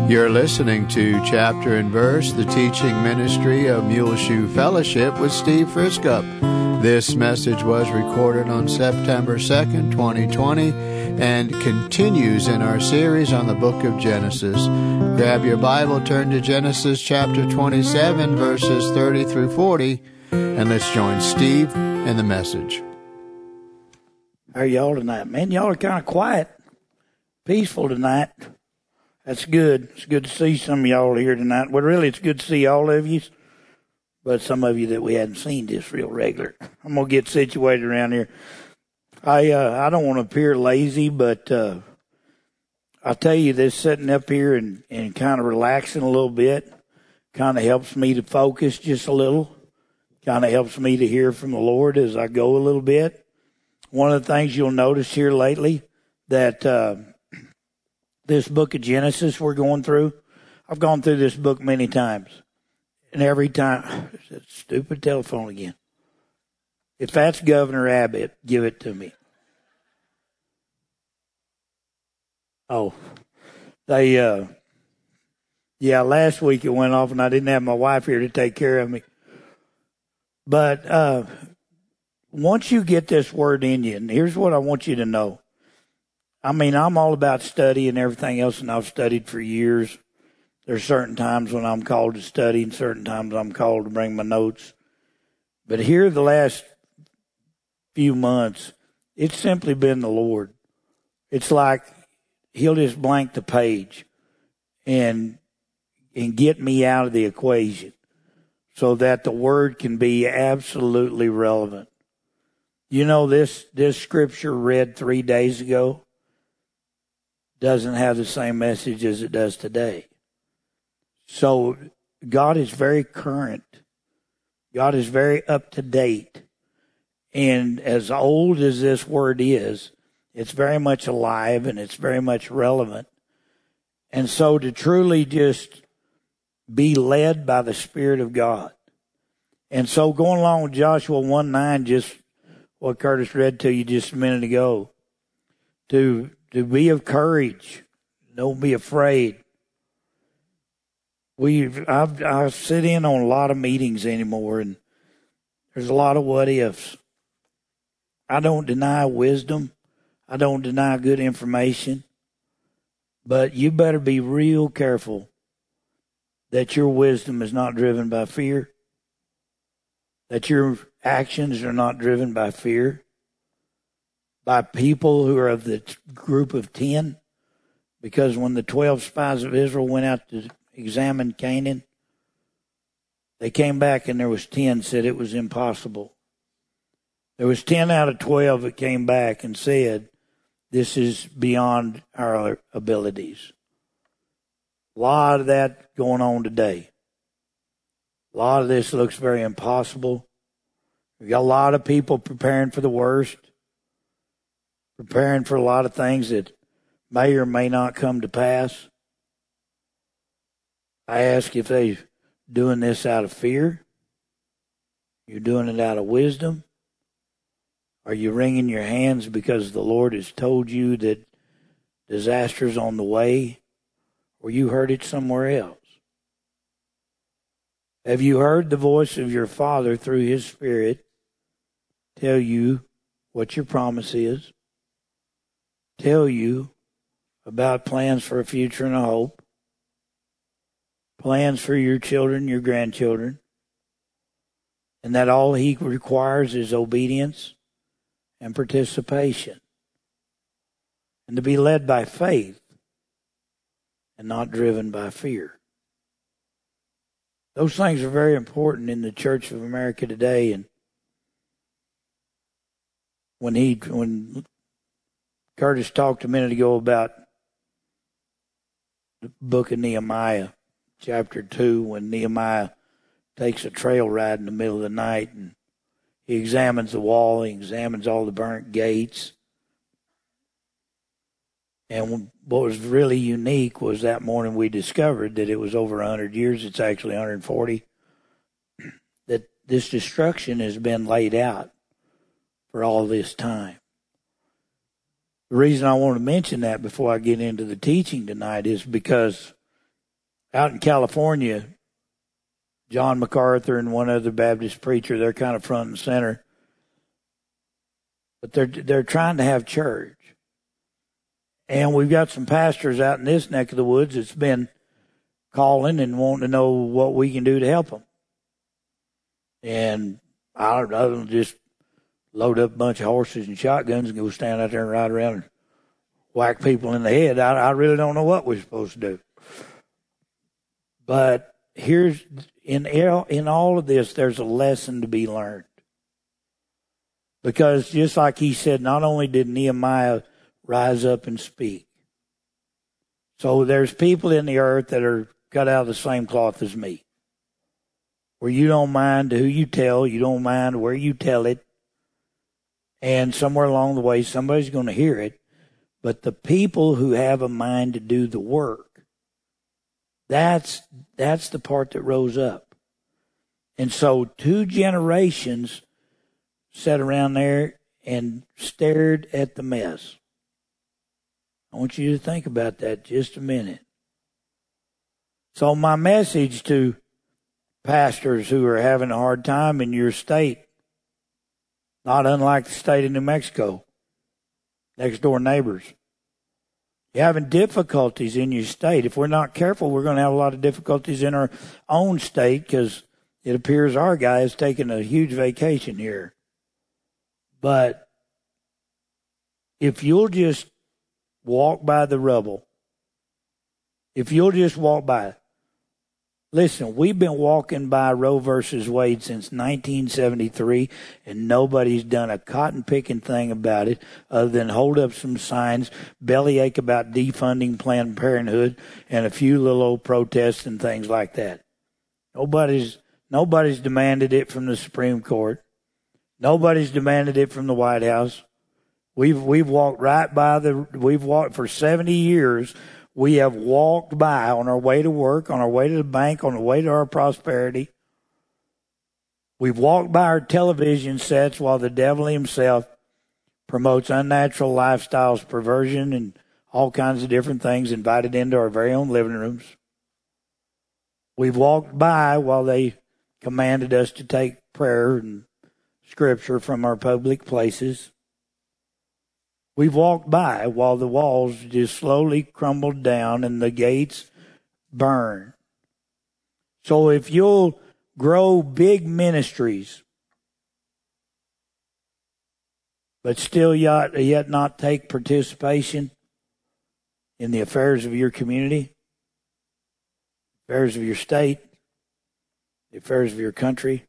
You're listening to Chapter and Verse, the teaching ministry of Muleshoe Fellowship with Steve Friskup. This message was recorded on September 2nd, 2020, and continues in our series on the book of Genesis. Grab your Bible, turn to Genesis chapter 27, verses 30 through 40, and let's join Steve in the message. How are y'all tonight? Man, y'all are kind of quiet, peaceful tonight. That's good. It's good to see some of y'all here tonight. Well, really, it's good to see all of you, but some of you that we hadn't seen just real regular. I'm going to get situated around here. I don't want to appear lazy, but I'll tell you this, sitting up here and kind of relaxing a little bit kind of helps me to focus just a little, kind of helps me to hear from the Lord as I go a little bit. One of the things you'll notice here lately that this book of Genesis we're going through, I've gone through this book many times. And every time, that stupid telephone again. If that's Governor Abbott, give it to me. Oh, last week it went off and I didn't have my wife here to take care of me. But once you get this word in you, and here's what I want you to know. I mean, I'm all about study and everything else, and I've studied for years. There's certain times when I'm called to study and certain times I'm called to bring my notes. But here the last few months, it's simply been the Lord. It's like He'll just blank the page and get me out of the equation so that the Word can be absolutely relevant. You know, this scripture read 3 days ago doesn't have the same message as it does today. So God is very current. God is very up to date. And as old as this word is, it's very much alive and it's very much relevant. And so to truly just be led by the Spirit of God. And so going along with Joshua 1:9, just what Curtis read to you just a minute ago, to be of courage. Don't be afraid. I sit in on a lot of meetings anymore, and there's a lot of what ifs. I don't deny wisdom. I don't deny good information. But you better be real careful that your wisdom is not driven by fear, that your actions are not driven by fear, by people who are of the group of 10. Because when the 12 spies of Israel went out to examine Canaan, they came back and there was 10 said it was impossible. There was 10 out of 12 that came back and said, this is beyond our abilities. A lot of that going on today. A lot of this looks very impossible. We got a lot of people preparing for the worst, preparing for a lot of things that may or may not come to pass. I ask if they're doing this out of fear. You're doing it out of wisdom. Are you wringing your hands because the Lord has told you that disaster's on the way, or you heard it somewhere else? Have you heard the voice of your Father through His Spirit tell you what your promise is? Tell you about plans for a future and a hope, plans for your children, your grandchildren, and that all He requires is obedience and participation, and to be led by faith and not driven by fear. Those things are very important in the Church of America today. And when Curtis talked a minute ago about the book of Nehemiah, chapter 2, when Nehemiah takes a trail ride in the middle of the night and he examines the wall, he examines all the burnt gates. And what was really unique was that morning we discovered that it was over 100 years, it's actually 140, that this destruction has been laid out for all this time. The reason I want to mention that before I get into the teaching tonight is because Out in California, John MacArthur and one other Baptist preacher, they're kind of front and center. But they're trying to have church. And we've got some pastors out in this neck of the woods that's been calling and wanting to know what we can do to help them. And I don't just load up a bunch of horses and shotguns and go stand out there and ride around and whack people in the head. I really don't know what we're supposed to do. But here's, in all of this, there's a lesson to be learned. Because just like he said, not only did Nehemiah rise up and speak. So there's people in the earth that are cut out of the same cloth as me. Where you don't mind who you tell, you don't mind where you tell it. And somewhere along the way, somebody's going to hear it. But the people who have a mind to do the work, that's the part that rose up. And so 2 generations sat around there and stared at the mess. I want you to think about that just a minute. So my message to pastors who are having a hard time in your state, not unlike the state of New Mexico, next door neighbors. You're having difficulties in your state. If we're not careful, we're going to have a lot of difficulties in our own state because it appears our guy is taking a huge vacation here. But if you'll just walk by the rubble, if you'll just walk by. Listen, we've been walking by Roe versus Wade since 1973, and nobody's done a cotton-picking thing about it other than hold up some signs, bellyache about defunding Planned Parenthood, and a few little old protests and things like that. Nobody's demanded it from the Supreme Court. Nobody's demanded it from the White House. We've walked we've walked for 70 years. We have walked by on our way to work, on our way to the bank, on the way to our prosperity. We've walked by our television sets while the devil himself promotes unnatural lifestyles, perversion, and all kinds of different things invited into our very own living rooms. We've walked by while they commanded us to take prayer and scripture from our public places. We've walked by while the walls just slowly crumbled down and the gates burn. So if you'll grow big ministries, but still yet not take participation in the affairs of your community, affairs of your state, the affairs of your country,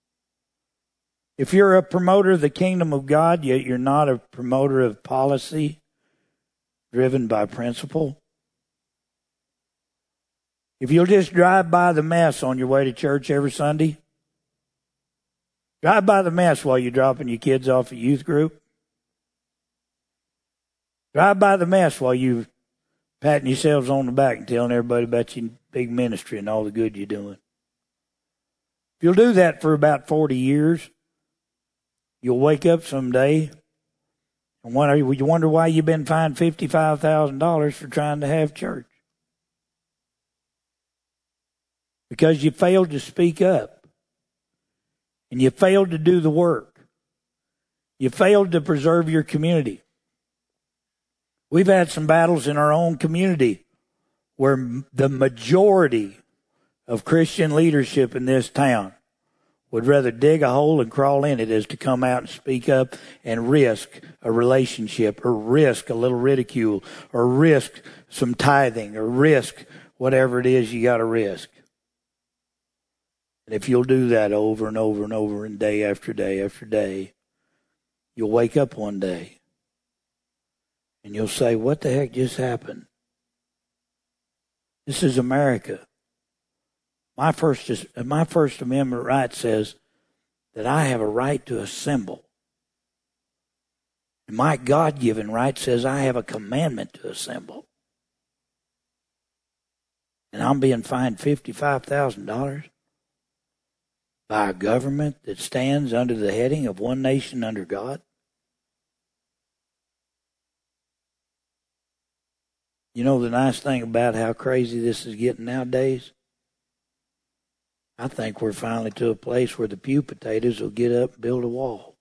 if you're a promoter of the kingdom of God, yet you're not a promoter of policy driven by principle, if you'll just drive by the mess on your way to church every Sunday, drive by the mess while you're dropping your kids off at youth group, drive by the mess while you're patting yourselves on the back and telling everybody about your big ministry and all the good you're doing. If you'll do that for about 40 years, you'll wake up someday and you wonder why you've been fined $55,000 for trying to have church. Because you failed to speak up. And you failed to do the work. You failed to preserve your community. We've had some battles in our own community where the majority of Christian leadership in this town would rather dig a hole and crawl in it as to come out and speak up and risk a relationship or risk a little ridicule or risk some tithing or risk whatever it is you got to risk. And if you'll do that over and over and over and day after day after day, you'll wake up one day and you'll say, what the heck just happened? This is America. My First Amendment right says that I have a right to assemble. And my God-given right says I have a commandment to assemble. And I'm being fined $55,000 by a government that stands under the heading of one nation under God. You know the nice thing about how crazy this is getting nowadays? I think we're finally to a place where the pew potatoes will get up and build a wall.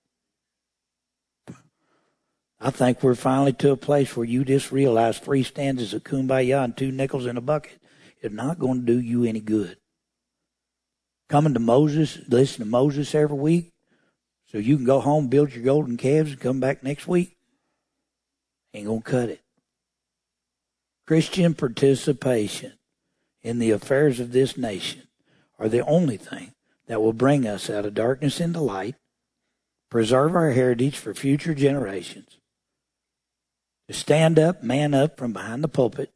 I think we're finally to a place where you just realize 3 stanzas of Kumbaya and 2 nickels in a bucket is not going to do you any good. Coming to Moses, listen to Moses every week, so you can go home, build your golden calves, and come back next week, ain't going to cut it. Christian participation in the affairs of this nation are the only thing that will bring us out of darkness into light, preserve our heritage for future generations, to stand up, man up from behind the pulpit,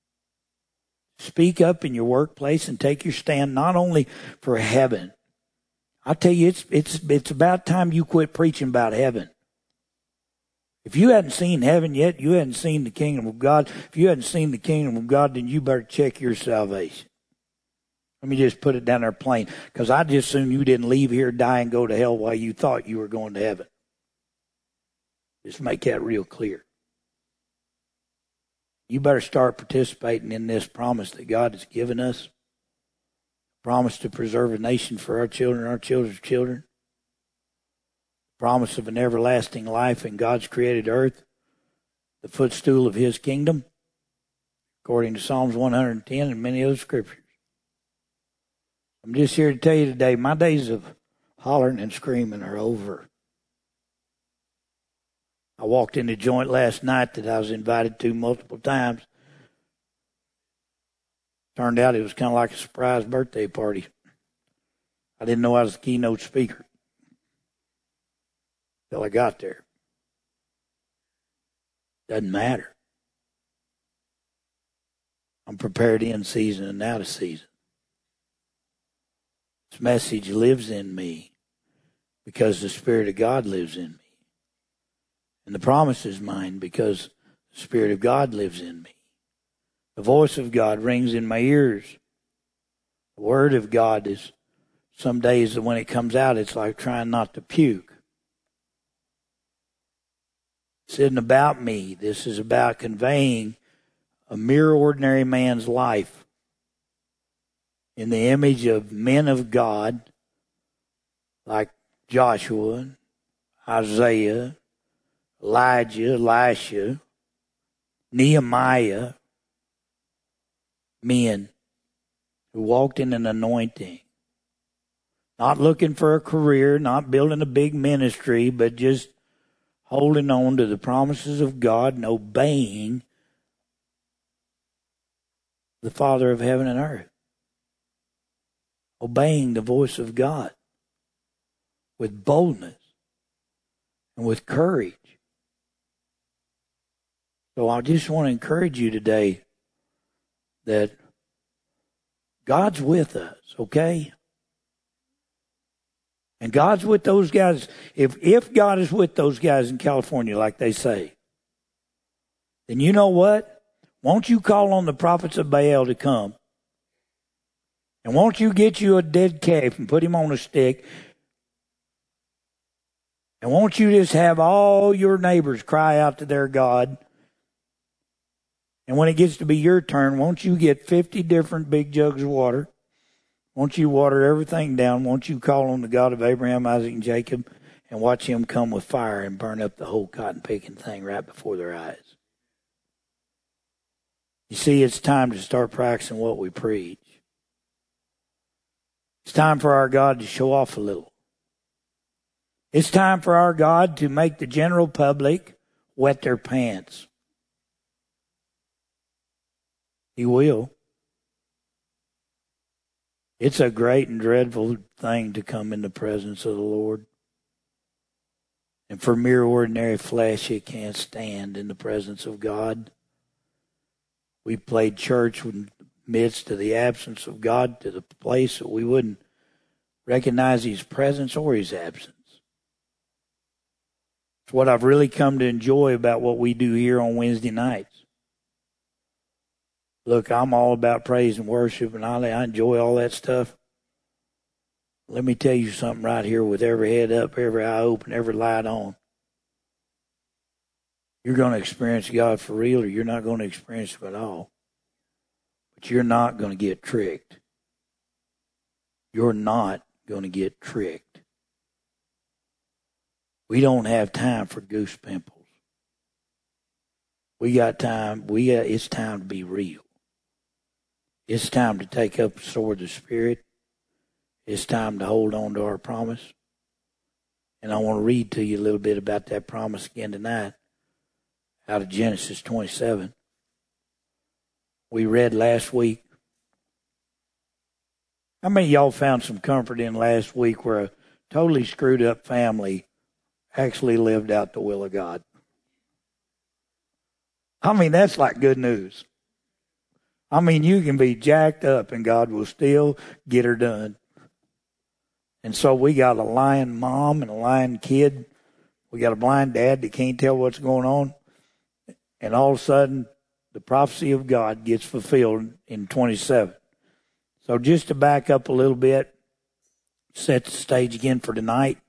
speak up in your workplace and take your stand not only for heaven. I tell you, it's about time you quit preaching about heaven. If you hadn't seen heaven yet, you hadn't seen the kingdom of God. If you hadn't seen the kingdom of God, then you better check your salvation. Let me just put it down there plain, because I just assume you didn't leave here, die, and go to hell while you thought you were going to heaven. Just make that real clear. You better start participating in this promise that God has given us. Promise to preserve a nation for our children, our children's children. Promise of an everlasting life in God's created earth, the footstool of His kingdom, according to Psalms 110 and many other scriptures. I'm just here to tell you today, my days of hollering and screaming are over. I walked in a joint last night that I was invited to multiple times. Turned out it was kind of like a surprise birthday party. I didn't know I was the keynote speaker till I got there. Doesn't matter. I'm prepared in season and out of season. This message lives in me because the Spirit of God lives in me. And the promise is mine because the Spirit of God lives in me. The voice of God rings in my ears. The Word of God is, some days when it comes out, it's like trying not to puke. This isn't about me. This is about conveying a mere ordinary man's life in the image of men of God like Joshua, Isaiah, Elijah, Elisha, Nehemiah, men who walked in an anointing. Not looking for a career, not building a big ministry, but just holding on to the promises of God and obeying the Father of heaven and earth. Obeying the voice of God with boldness and with courage. So I just want to encourage you today that God's with us, okay? And God's with those guys. If God is with those guys in California, like they say, then you know what? Won't you call on the prophets of Baal to come? And won't you get you a dead calf and put him on a stick? And won't you just have all your neighbors cry out to their God? And when it gets to be your turn, won't you get 50 different big jugs of water? Won't you water everything down? Won't you call on the God of Abraham, Isaac, and Jacob and watch Him come with fire and burn up the whole cotton picking thing right before their eyes? You see, it's time to start practicing what we preach. It's time for our God to show off a little. It's time for our God to make the general public wet their pants. He will. It's a great and dreadful thing to come in the presence of the Lord. And for mere ordinary flesh, it can't stand in the presence of God. We played church in the midst of the absence of God to the place that we wouldn't recognize His presence or His absence. It's what I've really come to enjoy about what we do here on Wednesday nights. Look, I'm all about praise and worship, and I enjoy all that stuff. Let me tell you something right here with every head up, every eye open, every light on. You're going to experience God for real, or you're not going to experience Him at all. But you're not going to get tricked. You're not going to get tricked. We don't have time for goose pimples. We got time. It's time to be real. It's time to take up the sword of the Spirit. It's time to hold on to our promise. And I want to read to you a little bit about that promise again tonight out of Genesis 27. We read last week. How many of y'all found some comfort in last week where a totally screwed up family actually lived out the will of God? I mean, that's like good news. I mean, you can be jacked up and God will still get her done. And so we got a lying mom and a lying kid. We got a blind dad that can't tell what's going on. And all of a sudden, the prophecy of God gets fulfilled in 27. So just to back up a little bit, set the stage again for tonight.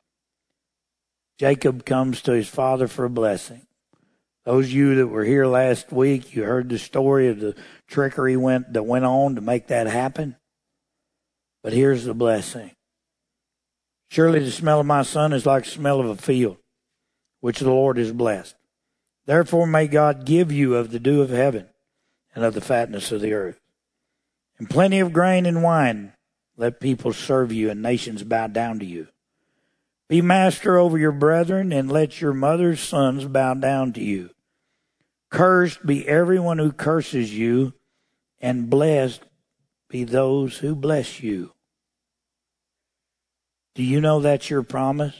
Jacob comes to his father for a blessing. Those of you that were here last week, you heard the story of the trickery that went on to make that happen. But here's the blessing. Surely the smell of my son is like the smell of a field, which the Lord has blessed. Therefore may God give you of the dew of heaven and of the fatness of the earth. And plenty of grain and wine, let people serve you and nations bow down to you. Be master over your brethren, and let your mother's sons bow down to you. Cursed be everyone who curses you, and blessed be those who bless you. Do you know that's your promise?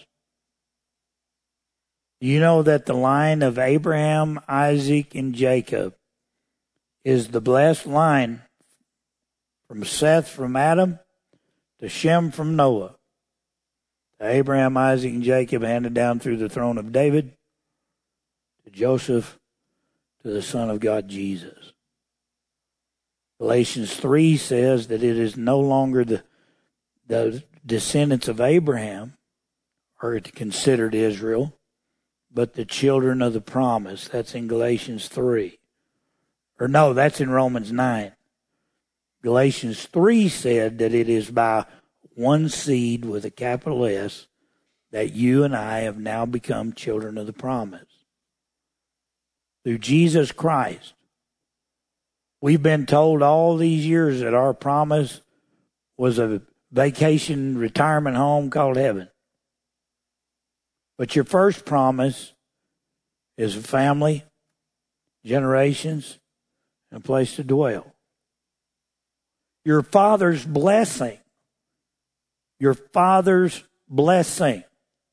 Do you know that the line of Abraham, Isaac, and Jacob is the blessed line from Seth from Adam to Shem from Noah? Abraham, Isaac, and Jacob handed down through the throne of David to Joseph, to the Son of God, Jesus. Galatians 3 says that it is no longer the descendants of Abraham are considered Israel, but the children of the promise. That's in Galatians 3. Or no, that's in Romans 9. Galatians 3 said that it is by one seed with a capital S that you and I have now become children of the promise. Through Jesus Christ. We've been told all these years that our promise was a vacation retirement home called heaven. But your first promise is a family, generations, and a place to dwell. Your Father's blessing. Your Father's blessing.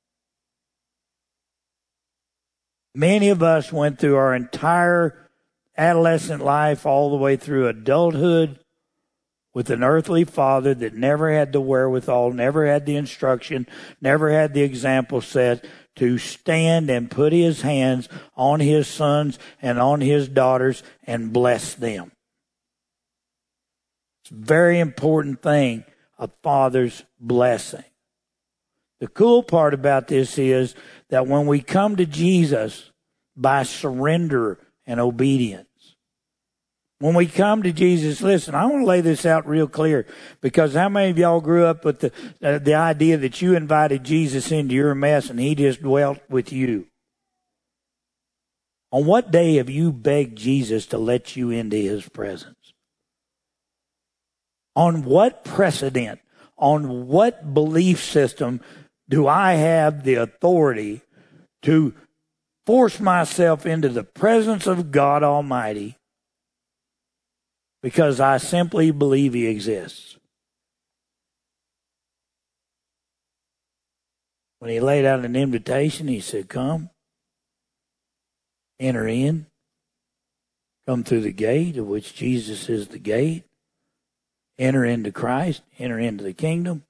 Many of us went through our entire adolescent life all the way through adulthood with an earthly father that never had the wherewithal, never had the instruction, never had the example set to stand and put his hands on his sons and on his daughters and bless them. It's a very important thing, a father's blessing. The cool part about this is that when we come to Jesus by surrender and obedience, when we come to Jesus, listen, I want to lay this out real clear, because how many of y'all grew up with the idea that you invited Jesus into your mess and he just dwelt with you? On what day have you begged Jesus to let you into his presence? On what precedent, on what belief system do I have the authority to force myself into the presence of God Almighty because I simply believe he exists? When he laid out an invitation, he said, come, enter in, come through the gate, of which Jesus is the gate, enter into Christ, enter into the kingdom.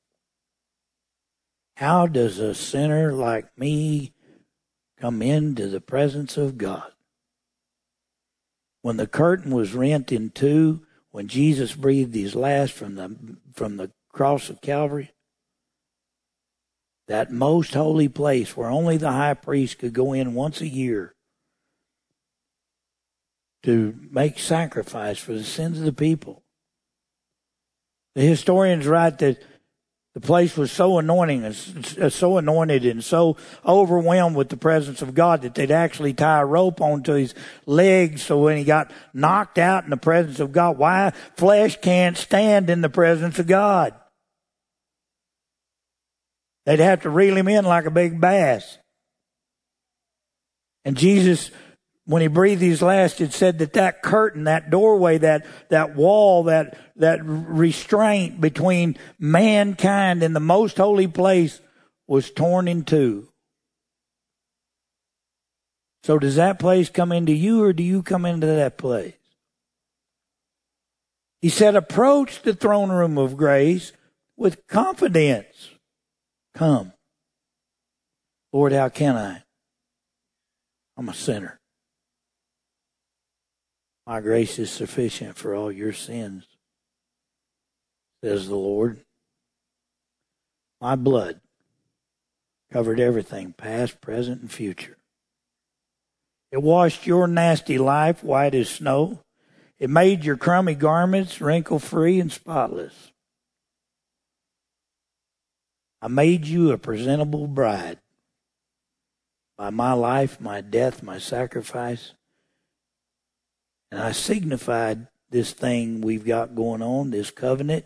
How does a sinner like me come into the presence of God? When the curtain was rent in two, when Jesus breathed his last from the cross of Calvary, that most holy place where only the high priest could go in once a year to make sacrifice for the sins of the people. The historians write that the place was so anointed and so overwhelmed with the presence of God that they'd actually tie a rope onto his legs so when he got knocked out in the presence of God, why? Flesh can't stand in the presence of God. They'd have to reel him in like a big bass. And Jesus, when he breathed his last, it said that curtain, that doorway, that wall, that restraint between mankind and the most holy place was torn in two. So does that place come into you, or do you come into that place? He said, approach the throne room of grace with confidence. Come. Lord, how can I? I'm a sinner. My grace is sufficient for all your sins, says the Lord. My blood covered everything, past, present, and future. It washed your nasty life white as snow. It made your crummy garments wrinkle-free and spotless. I made you a presentable bride by my life, my death, my sacrifice. And I signified this thing we've got going on, this covenant,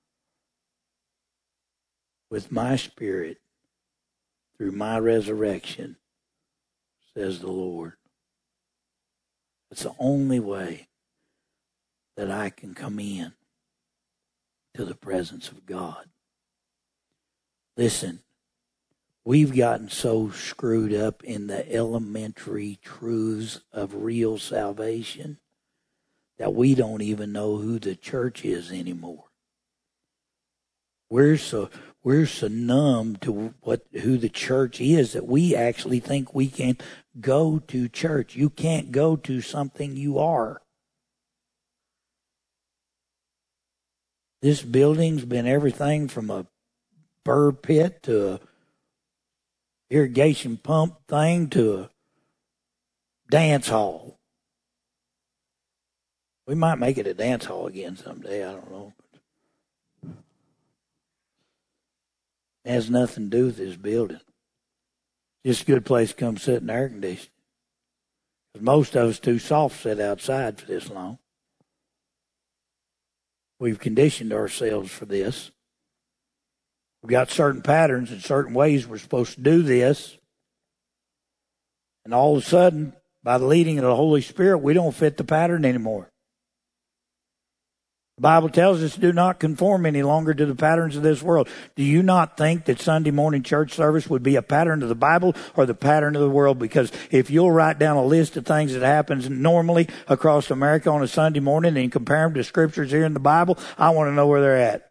with my spirit through my resurrection, says the Lord. It's the only way that I can come in to the presence of God. Listen, we've gotten so screwed up in the elementary truths of real salvation that we don't even know who the church is anymore. We're so numb to who the church is that we actually think we can go to church. You can't go to something you are. This building's been everything from a burr pit to a irrigation pump thing to a dance hall. We might make it a dance hall again someday, I don't know. It has nothing to do with this building. Just a good place to come sit in air conditioning. Because most of us too soft sit outside for this long. We've conditioned ourselves for this. We've got certain patterns and certain ways we're supposed to do this. And all of a sudden, by the leading of the Holy Spirit, we don't fit the pattern anymore. The Bible tells us do not conform any longer to the patterns of this world. Do you not think that Sunday morning church service would be a pattern of the Bible or the pattern of the world? Because if you'll write down a list of things that happens normally across America on a Sunday morning and compare them to scriptures here in the Bible, I want to know where they're at.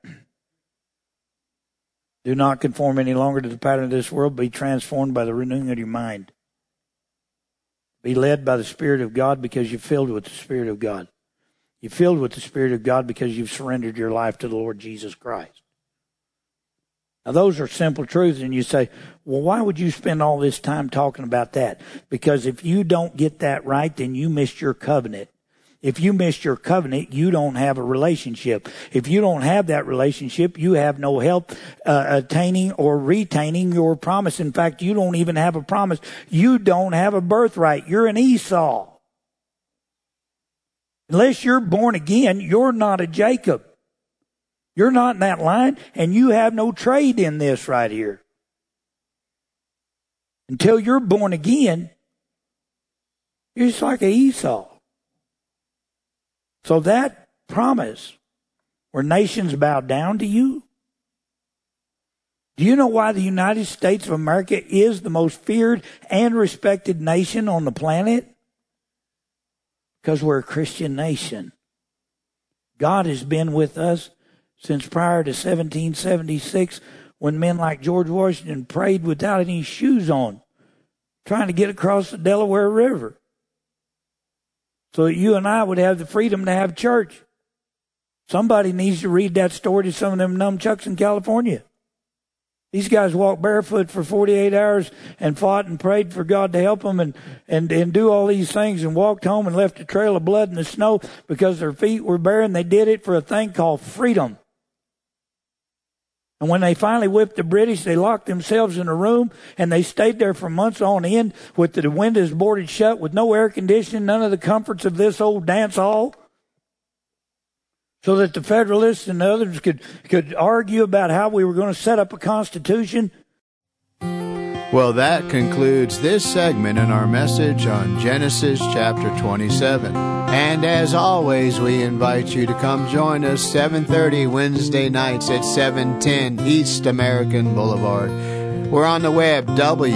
Do not conform any longer to the pattern of this world. Be transformed by the renewing of your mind. Be led by the Spirit of God because you're filled with the Spirit of God. You're filled with the Spirit of God because you've surrendered your life to the Lord Jesus Christ. Now, those are simple truths, and you say, well, why would you spend all this time talking about that? Because if you don't get that right, then you missed your covenant. If you missed your covenant, you don't have a relationship. If you don't have that relationship, you have no help attaining or retaining your promise. In fact, you don't even have a promise. You don't have a birthright. You're an Esau. Unless you're born again, you're not a Jacob. You're not in that line, and you have no trade in this right here. Until you're born again, you're just like an Esau. So that promise where nations bow down to you, do you know why the United States of America is the most feared and respected nation on the planet? Because we're a Christian nation. God has been with us since prior to 1776 when men like George Washington prayed without any shoes on, trying to get across the Delaware River so that you and I would have the freedom to have church. Somebody needs to read that story to some of them numchucks in California. These guys walked barefoot for 48 hours and fought and prayed for God to help them and do all these things and walked home and left a trail of blood in the snow because their feet were bare, and they did it for a thing called freedom. And when they finally whipped the British, they locked themselves in a room and they stayed there for months on end with the windows boarded shut, with no air conditioning, none of the comforts of this old dance hall, so that the Federalists and the others could argue about how we were going to set up a constitution. Well, that concludes this segment in our message on Genesis chapter 27. And as always, we invite you to come join us 7:30 Wednesday nights at 710 East American Boulevard. We're on the web,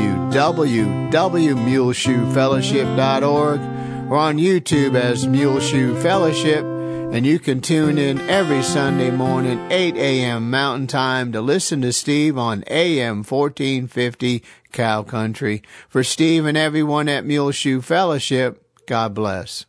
www.muleshoefellowship.org. We're on YouTube as Muleshoe Fellowship. And you can tune in every Sunday morning, 8 a.m. Mountain Time, to listen to Steve on AM 1450 Cow Country. For Steve and everyone at Muleshoe Fellowship, God bless.